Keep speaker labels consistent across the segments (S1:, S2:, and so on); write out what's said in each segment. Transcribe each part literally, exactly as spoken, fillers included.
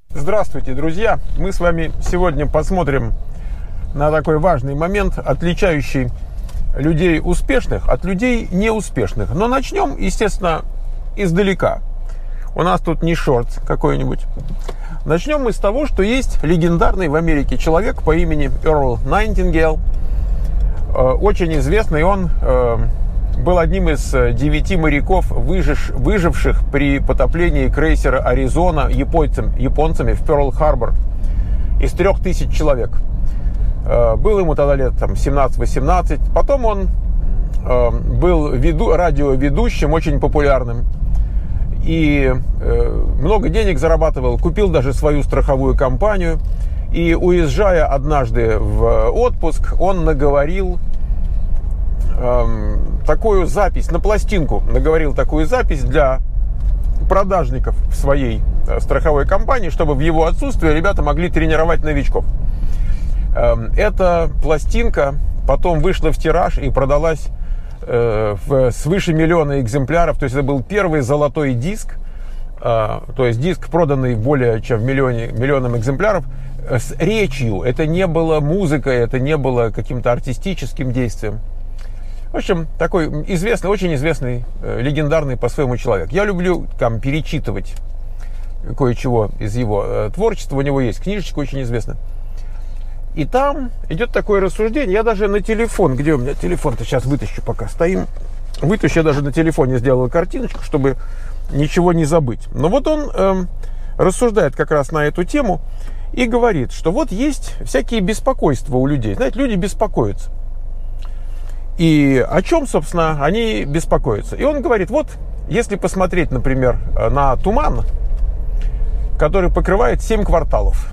S1: Здравствуйте, друзья! Мы с вами сегодня посмотрим на такой важный момент, отличающий людей успешных от людей неуспешных. Но начнем, естественно, издалека. У нас тут не шорт какой-нибудь. Начнем мы с того, что есть легендарный в Америке человек по имени Эрл Найтингейл. Очень известный он. Был одним из девяти моряков, выжив, выживших при потоплении крейсера «Аризона» японцам, японцами в Пёрл-Харбор из трех тысяч человек. Был ему тогда лет там, семнадцать-восемнадцать. Потом он э, был веду, радиоведущим, очень популярным. И э, много денег зарабатывал, купил даже свою страховую компанию. И уезжая однажды в отпуск, он наговорил такую запись, на пластинку наговорил такую запись для продажников в своей страховой компании, чтобы в его отсутствие ребята могли тренировать новичков. Эта пластинка потом вышла в тираж и продалась в свыше миллиона экземпляров. То есть это был первый золотой диск, то есть диск, проданный более чем в миллионе, миллионом экземпляров, с речью. Это не было музыкой, это не было каким-то артистическим действием. В общем, такой известный, очень известный, э, легендарный по-своему человек. Я люблю там перечитывать кое-чего из его э, творчества. У него есть книжечка очень известная. И там идет такое рассуждение. Я даже на телефон, где у меня телефон-то, сейчас вытащу, пока стоим. Вытащу, я даже на телефоне сделал картиночку, чтобы ничего не забыть. Но вот он э, рассуждает как раз на эту тему и говорит, что вот есть всякие беспокойства у людей. Знаете, люди беспокоятся. И о чем, собственно, они беспокоятся? И он говорит, вот, если посмотреть, например, на туман, который покрывает семь кварталов,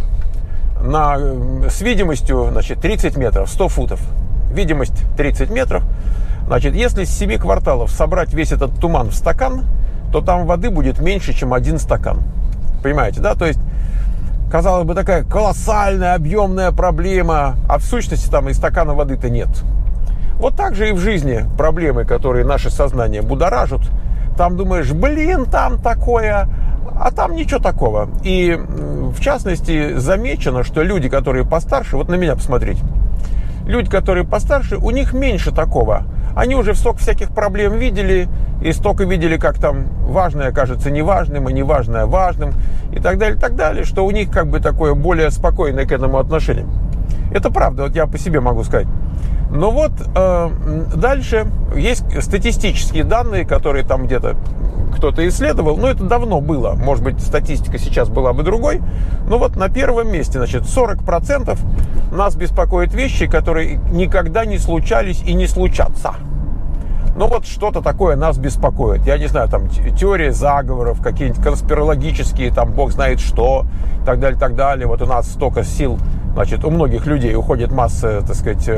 S1: на, с видимостью, значит, тридцать метров, сто футов, видимость тридцать метров, значит, если с семи кварталов собрать весь этот туман в стакан, то там воды будет меньше, чем один стакан. Понимаете, да? То есть, казалось бы, такая колоссальная, объемная проблема, а в сущности там и стакана воды-то нет. Вот так же и в жизни проблемы, которые наше сознание будоражат. Там думаешь, блин, там такое, а там ничего такого. И в частности замечено, что люди, которые постарше, вот на меня посмотрите, люди, которые постарше, у них меньше такого. Они уже столько всяких проблем видели, и столько видели, как там важное кажется неважным, а неважное важным, и так далее, и так далее, что у них как бы такое более спокойное к этому отношение. Это правда, вот я по себе могу сказать. Но вот э, дальше есть статистические данные, которые там где-то кто-то исследовал. Но это давно было. Может быть, статистика сейчас была бы другой. Но вот на первом месте, значит, сорок процентов нас беспокоят вещи, которые никогда не случались и не случатся. Ну вот что-то такое нас беспокоит. Я не знаю, там теория заговоров, какие-нибудь конспирологические, там бог знает что, и так далее, так далее. Вот у нас столько сил, значит, у многих людей уходит масса, так сказать,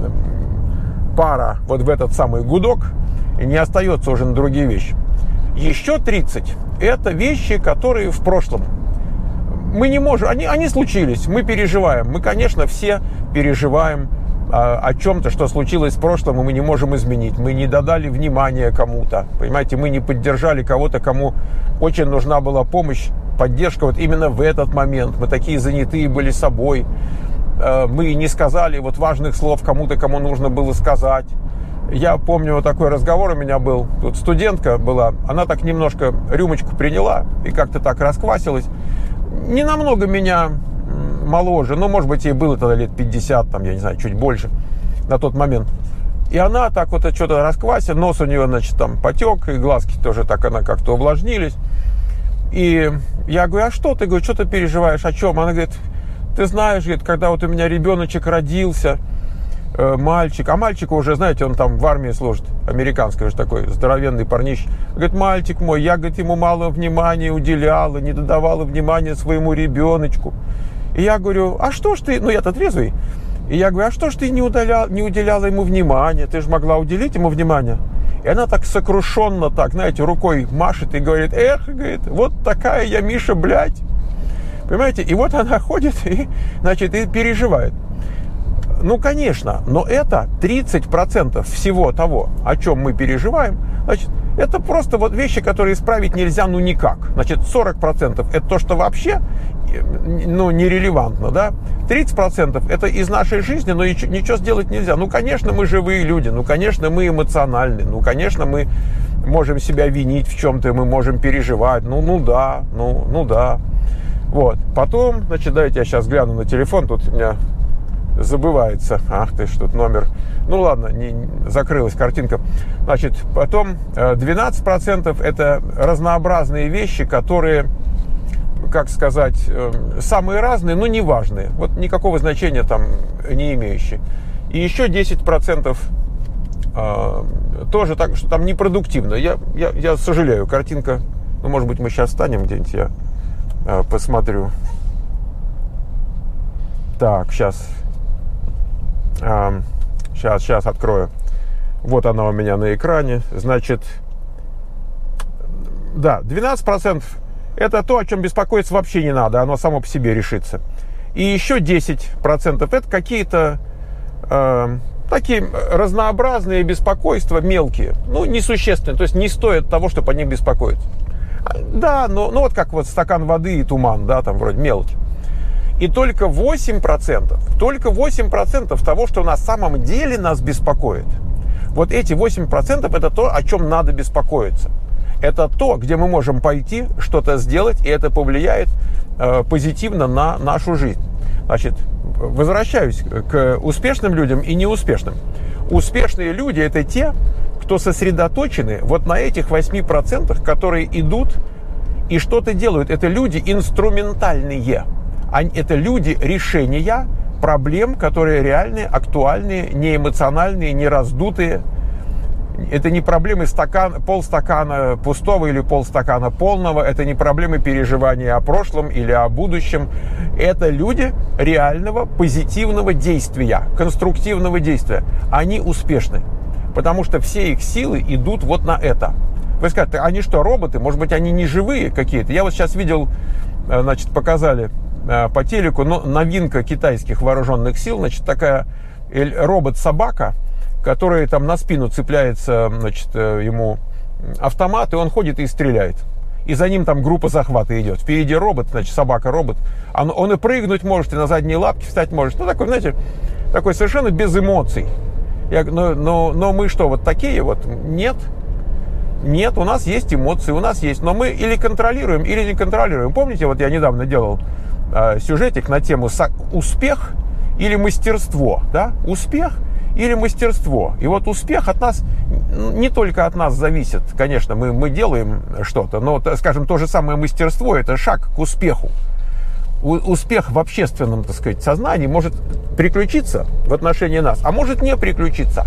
S1: пара вот в этот самый гудок, и не остается уже на другие вещи. Еще тридцать – это вещи, которые в прошлом. Мы не можем, они, они случились, мы переживаем. Мы, конечно, все переживаем о чем-то, что случилось в прошлом, и мы не можем изменить. Мы не додали внимания кому-то, понимаете, мы не поддержали кого-то, кому очень нужна была помощь, поддержка вот именно в этот момент. Мы такие занятые были собой, мы не сказали вот важных слов кому-то, кому нужно было сказать. Я помню, вот такой разговор у меня был, тут студентка была, она так немножко рюмочку приняла и как-то так расквасилась. Не намного меня моложе, ну, может быть, ей было тогда лет пятьдесят, там, я не знаю, чуть больше на тот момент. И она так вот что-то расквасила, нос у нее, значит, там потек, и глазки тоже так она как-то увлажнились. И я говорю, а что ты, говорю, что ты переживаешь, о чем? Она говорит, ты знаешь, говорит, когда вот у меня ребеночек родился, э, мальчик, а мальчика уже, знаете, он там в армии служит, американский уже такой здоровенный парниш. Говорит, мальчик мой, я, говорит, ему мало внимания уделяла, не додавала внимания своему ребеночку. И я говорю, а что ж ты, ну я-то трезвый, и я говорю, а что ж ты не уделяла, не уделяла ему внимания, ты же могла уделить ему внимание. И она так сокрушенно, так, знаете, рукой машет и говорит, эх, говорит, вот такая я, Миша, блядь. Понимаете, и вот она ходит и, значит, и переживает. Ну, конечно, но это тридцать процентов всего того, о чем мы переживаем, значит, Это просто вот вещи, которые исправить нельзя ну никак. Значит, сорок процентов это то, что вообще ну, нерелевантно, да? тридцать процентов это из нашей жизни, но ничего сделать нельзя. Ну, конечно, мы живые люди, ну, конечно, мы эмоциональны, ну, конечно, мы можем себя винить в чем-то, мы можем переживать, ну, ну да, ну, ну да. Вот, потом, значит, давайте я сейчас гляну на телефон, тут у меня забывается, ах ты ж, тут номер, ну ладно, не, закрылась картинка. Значит, потом двенадцать процентов это разнообразные вещи, которые, как сказать, самые разные, но не важные, вот никакого значения там не имеющие. И еще десять процентов э, тоже так, что там непродуктивно. Я, я, я сожалею, картинка, ну, может быть, мы сейчас встанем где-нибудь, я э, посмотрю. Так, сейчас. Сейчас, сейчас открою. Вот она у меня на экране. Значит, да, двенадцать процентов это то, о чем беспокоиться вообще не надо. Оно само по себе решится. И еще десять процентов это какие-то э, такие разнообразные беспокойства, мелкие. Ну, несущественные. То есть не стоит того, чтобы о них беспокоиться. Да, но ну вот как вот стакан воды и туман, да, там вроде мелочи. И только восемь процентов, только восемь процентов того, что на самом деле нас беспокоит. Вот эти восемь процентов это то, о чем надо беспокоиться. Это то, где мы можем пойти, что-то сделать, и это повлияет э, позитивно на нашу жизнь. Значит, возвращаюсь к успешным людям и неуспешным. Успешные люди это те, кто сосредоточены вот на этих восьми процентах, которые идут и что-то делают. Это люди инструментальные. Это люди решения проблем, которые реальные, актуальные, не эмоциональные, не раздутые. Это не проблемы стакан, полстакана пустого или полстакана полного. Это не проблемы переживания о прошлом или о будущем. Это люди реального позитивного действия, конструктивного действия. Они успешны, потому что все их силы идут вот на это. Вы скажете, они что, роботы? Может быть, они не живые какие-то? Я вот сейчас видел, значит, показали по телеку, но новинка китайских вооруженных сил, значит, такая робот-собака, который там на спину цепляется, значит, ему автомат, и он ходит и стреляет. И за ним там группа захвата идет. Впереди робот, значит, собака-робот. Он, он и прыгнуть может, и на задние лапки встать может. Ну, такой, знаете, такой совершенно без эмоций. Я, но, но, но мы что, вот такие вот? Нет. Нет, у нас есть эмоции, у нас есть. Но мы или контролируем, или не контролируем. Помните, вот я недавно делал сюжетик на тему успех или мастерство, да? Успех или мастерство. И вот успех от нас, не только от нас зависит, конечно, мы, мы делаем что-то, но, скажем, то же самое мастерство – это шаг к успеху. У, успех в общественном, так сказать, сознании может приключиться в отношении нас, а может не приключиться.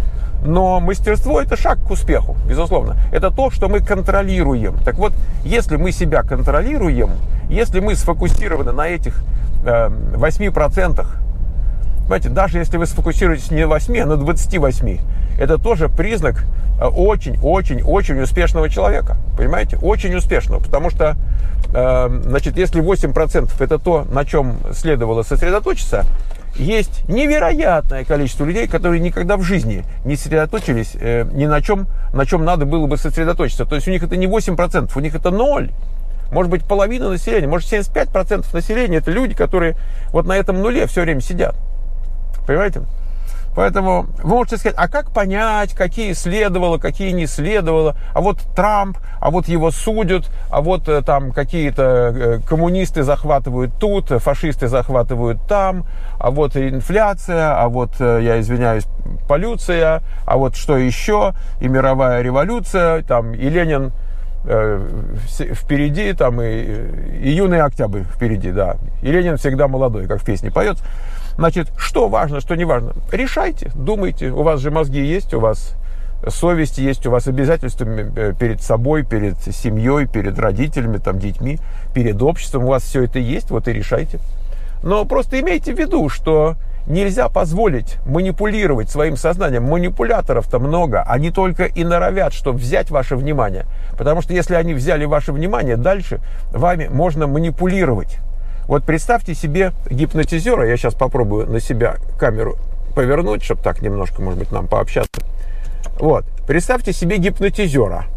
S1: Но мастерство – это шаг к успеху, безусловно. Это то, что мы контролируем. Так вот, если мы себя контролируем, если мы сфокусированы на этих э, восьми процентах, понимаете, даже если вы сфокусируетесь не на восьми, а на двадцати восьми, это тоже признак очень-очень-очень успешного человека. Понимаете? Очень успешного. Потому что, э, значит, если восемь процентов это то, на чем следовало сосредоточиться, есть невероятное количество людей, которые никогда в жизни не сосредоточились э, ни на чем, на чем надо было бы сосредоточиться. То есть у них это не восемь процентов, у них это ноль. Может быть, половина населения, может, семьдесят пять процентов населения это люди, которые вот на этом нуле все время сидят. Понимаете? Поэтому вы можете сказать, а как понять, какие следовало, какие не следовало, а вот Трамп, а вот его судят, а вот там какие-то коммунисты захватывают тут, фашисты захватывают там, а вот инфляция, а вот, я извиняюсь, полюция, а вот что еще, и мировая революция, там, и Ленин э, впереди, там, и, и юный октябрь впереди, да, и Ленин всегда молодой, как в песне поется. Значит, что важно, что не важно? Решайте, думайте. У вас же мозги есть, у вас совесть есть, у вас обязательства перед собой, перед семьей, перед родителями, там, детьми, перед обществом. У вас все это есть, вот и решайте. Но просто имейте в виду, что нельзя позволить манипулировать своим сознанием. Манипуляторов-то много. Они только и норовят, чтобы взять ваше внимание. Потому что если они взяли ваше внимание, дальше вами можно манипулировать. Вот представьте себе гипнотизера, я сейчас попробую на себя камеру повернуть, чтобы так немножко, может быть, нам пообщаться. Вот, представьте себе гипнотизера.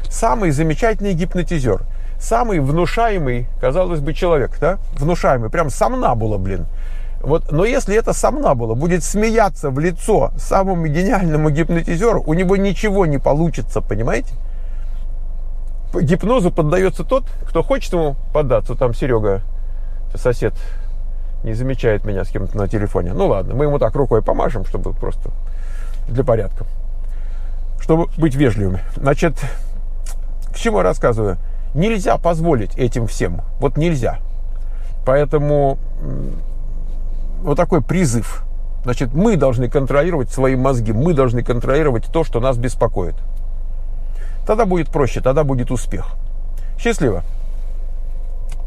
S1: самый замечательный гипнотизер, самый внушаемый, казалось бы, человек, да, внушаемый, прям сомнамбула, блин. Вот, но если это сомнамбула будет смеяться в лицо самому гениальному гипнотизеру, у него ничего не получится, понимаете? Гипнозу поддается тот, кто хочет ему поддаться. Там Серега, сосед, не замечает меня с кем-то на телефоне. Ну ладно, мы ему так рукой помашем, чтобы просто для порядка, чтобы быть вежливыми. Значит, к чему я рассказываю? Нельзя позволить этим всем. Вот нельзя. Поэтому вот такой призыв. Значит, мы должны контролировать свои мозги, мы должны контролировать то, что нас беспокоит. Тогда будет проще, тогда будет успех. Счастливо!